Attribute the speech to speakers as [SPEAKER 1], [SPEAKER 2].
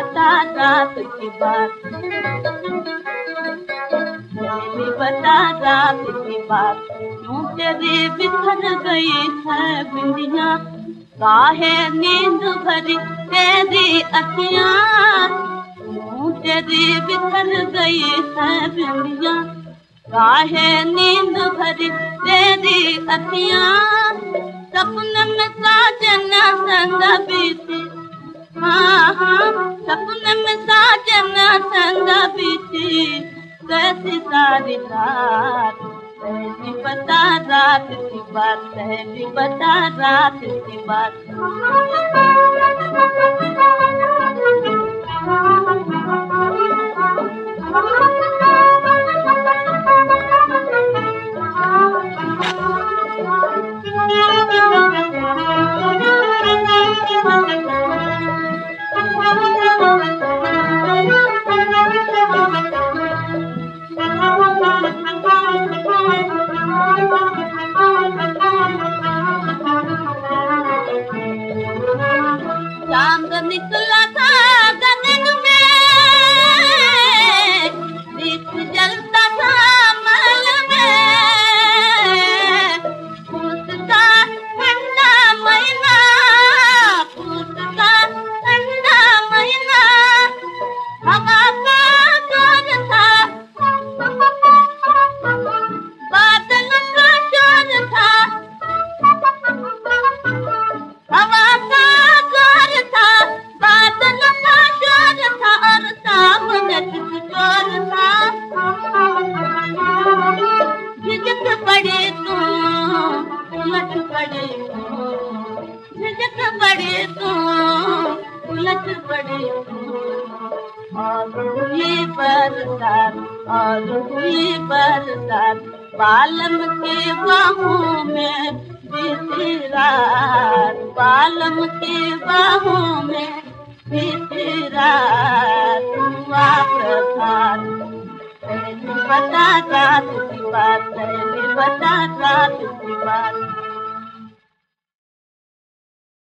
[SPEAKER 1] बता रात की बात, पहली बता रात की बात। यूं तेरी बिखर गई है बिंदियां, काहे नींद भरी तेरी अखियां। यूं तेरी बिखर गई है बिंदियां, काहे नींद भरी तेरी अखियां। सपने में साजन संग बीती, हाँ हाँ, सपने में साजन संग बीती कैसी सारी रात। पहली बता रात की बात, पहली बता रात की बात। चांद निकला था गगन में, दीप जलता था महल में। पूछता ठंडा महीना, पूछता ठंडा महीना, हवा का शोर था, बादल का शोर था, हवा का शोर था, बादल का शोर था, और सामने शोर था। झिझक पड़े तू, उलट पड़े तू, झिझक पड़े तू, उलट पड़े तू। और हुई बरसात, और हुई बरसात, बालम के बाहों में बीती रात, बालम के बाहों में बीती रात। हुआ प्रभात, पहली बता रात की बात, पहली बता रात की बात।